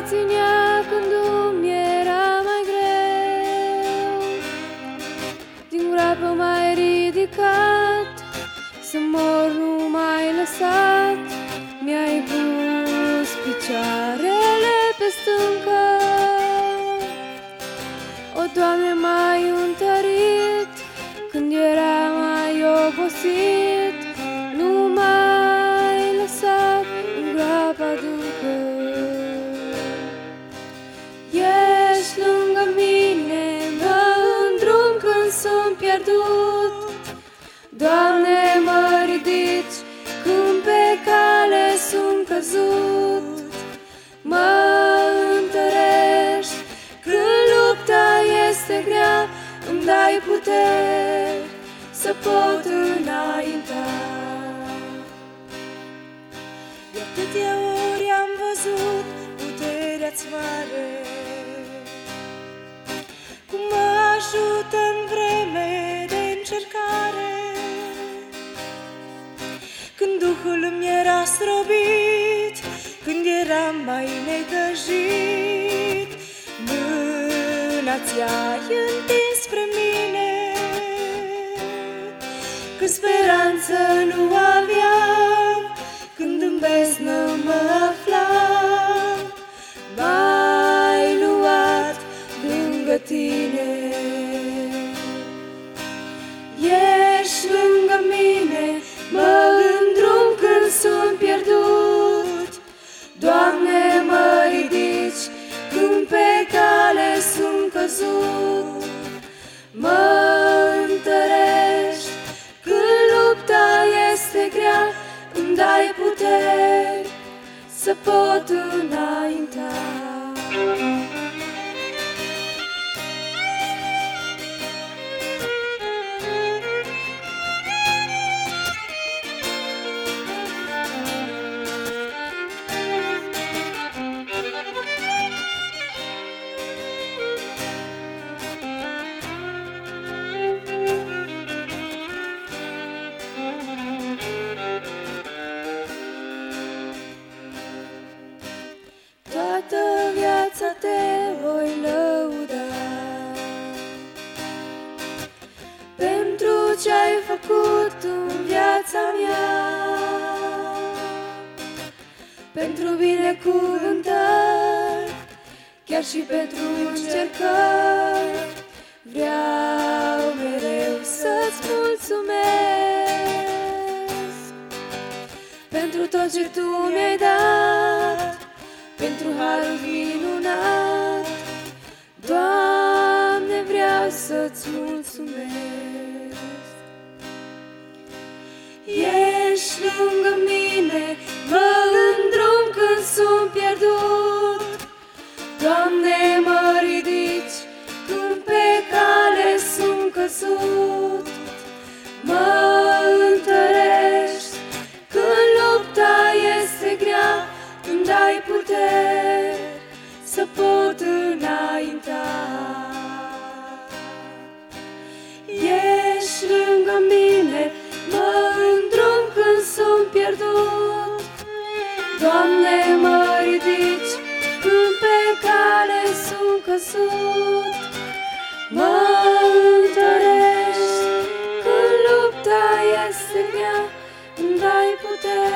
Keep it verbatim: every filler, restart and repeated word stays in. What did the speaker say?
ținea când îmi era mai greu. Din groapă m-ai ridicat, să mor nu m-ai lăsat. Mi-ai pus picioarele pe stâncă, o, Doamne, m-ai întărit când eram mai obosit. Nu m-ai lăsat în groapa adâncă. Ești lângă mine, mă îndrum când sunt pierdut. Doamne, mă ridici când pe cale sunt căzut. Mă întărești când lupta este grea. Îmi dai puteri să pot înainta. De atâtea ori am văzut puterea-ți mare, cum mă ajută în vreme de încercare. Când Duhul îmi era strobit, când eram mai negăjit, mâna ți-ai întins spre mine. Când speranță nu aveam, când în beznă mă aflam, m-ai luat lângă tine. Ești lângă mine, mă îndrum când sunt pierdut. Doamne, mă ridici când pe cale sunt căzut. Mă întărești când lupta este grea. Îmi dai puteri să pot înainta. Toată viața te voi lăuda pentru ce-ai făcut în viața mea, pentru binecuvântări, chiar și pentru încercări. Vreau mereu să-ți mulțumesc pentru tot ce tu mi-ai dat, pentru harul minunat. Doamne, vreau să-ți mulțumesc. Ești lângă mine, mă îndrum când sunt pierdut. Doamne, mă ridici când pe cale sunt căzut. Mă întărești când lupta este grea. Îmi dai puteri să pot înainta. Ești lângă mine, mă îndrum când sunt pierdut. Doamne, mă ridici când pe cale sunt căzut. Mă întărești când lupta este grea. Îmi dai puteri